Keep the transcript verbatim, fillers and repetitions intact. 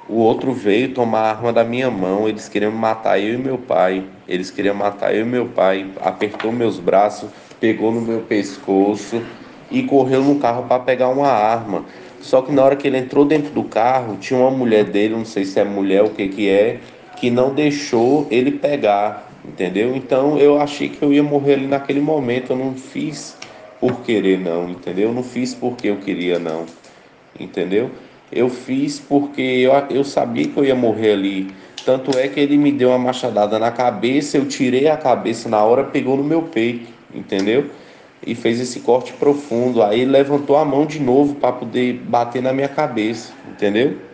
O outro veio tomar a arma da minha mão. Eles queriam matar eu e meu pai. Eles queriam matar eu e meu pai. Apertou meus braços, pegou no meu pescoço e correu no carro para pegar uma arma. Só que na hora que ele entrou dentro do carro, tinha uma mulher dele, não sei se é mulher ou o que que é, que não deixou ele pegar, entendeu? Então eu achei que eu ia morrer ali naquele momento. Eu não fiz por querer, não, entendeu? Eu não fiz porque eu queria, não, entendeu? Eu fiz porque eu, eu sabia que eu ia morrer ali. Tanto é que ele me deu uma machadada na cabeça, eu tirei a cabeça na hora, pegou no meu peito, entendeu? E fez esse corte profundo. Aí ele levantou a mão de novo para poder bater na minha cabeça, entendeu?